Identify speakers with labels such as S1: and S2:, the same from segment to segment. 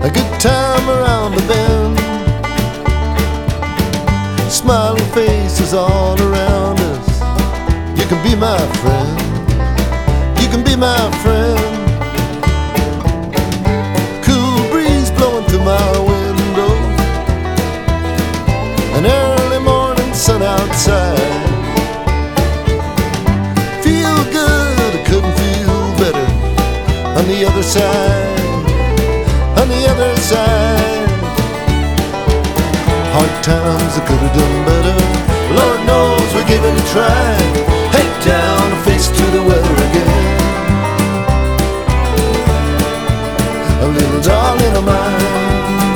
S1: a good time around the bend. Smiling faces all around us. You can be my friend. You can be my friend. Cool breeze blowing through my window. An early morning sun outside. Feel good, I couldn't feel better. On the other side, on the other side. Hard times, I could have done better. Lord knows we gave it a try. Head down and face to the weather again. A little darling of mine,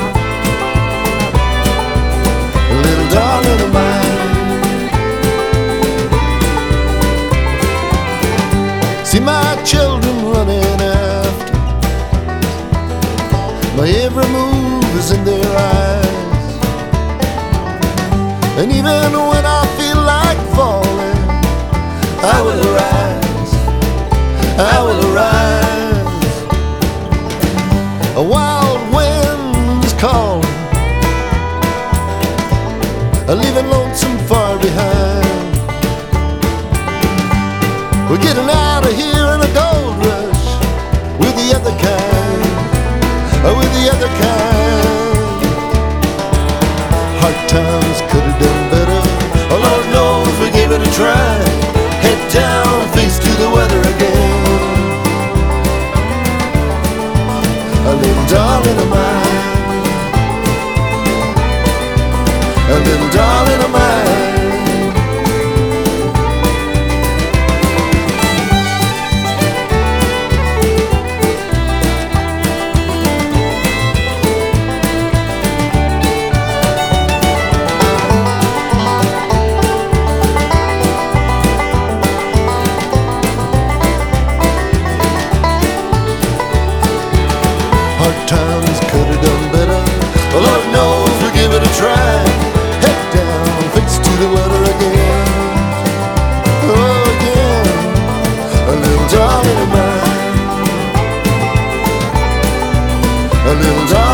S1: a little darling of mine. See my children running after. My every move is in their eyes. And even when I feel like falling, I will arise, I will arise. A wild wind is calling, leaving lonesome far behind. We're getting out of here in a gold rush, with the other kind, with the other kind. Hard times, could have done better. Oh, Lord knows we gave it a try. Head down, face to the weather again. A little darling of mine, a little darling of mine. Hard times, could have done better. Well, Lord knows we give it a try. Head down, face to the weather again. Oh, again. A little darling of mine, a little darling.